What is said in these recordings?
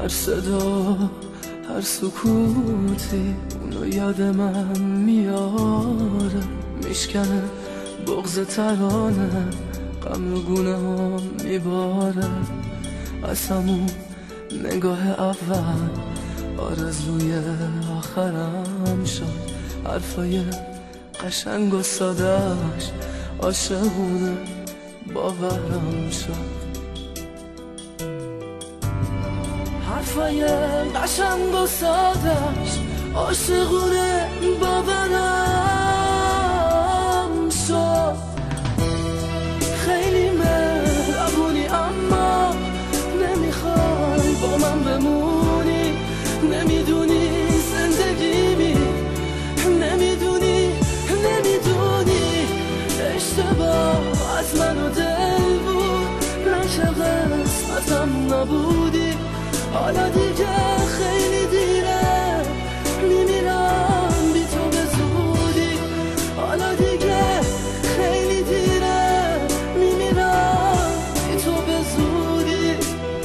هر صدا هر سکوتی اونو یاد من میاره، میشکنه بغض ترانه، غم رو گونه ها میباره. از همون نگاه اول آرزوی آخرم شد، حرفای قشنگ و سادهش عاشقونه باورم شد. حرفای قشنگ و سادهش عاشقونه باورم شد. خیلی مهربونی اما نمیخوای با من بمونی، نمیدونی زندگیمی، نمیدونی اشتباه از من و دل بود، نه که قسمتم نبودی. حالا دیگه خیلی دیره، میمیرم بی تو به زودی. حالا دیگه خیلی دیره، میمیرم بی تو به زودی.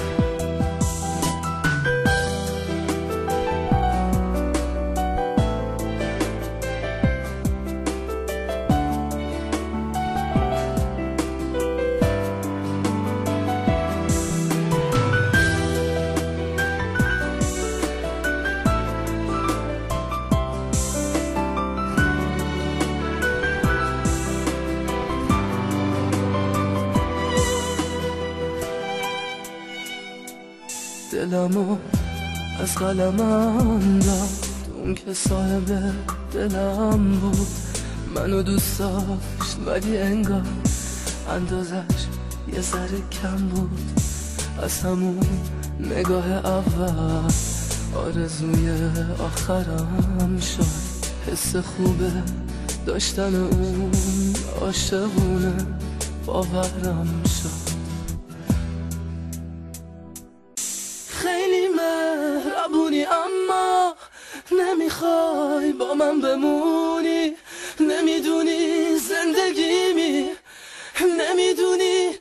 دلمو از قلم انداخت اون که صاحب دلم بود، منو دوست داشت ولی انگار اندازش یه ذره کم بود. از همون نگاه اول آرزوی آخرم شد، حس خوبه داشتن اون عاشقونه باورم شد. خیلی مهربونی اما نمیخوای با من بمونی، نمیدونی زندگیمی، نمیدونی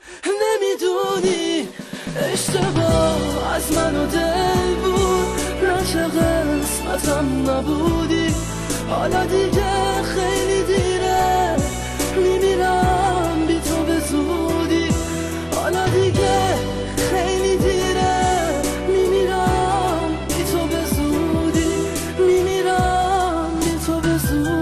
اشتباه از من و دل بود، نه که قسمتم نبودی. حالا دیگه خیلی دیره، میمیرم بی تو به زودی. حالا دیگه خیلی دیره، میمیرم بی تو به زودی، میمیرم بی تو به زودی.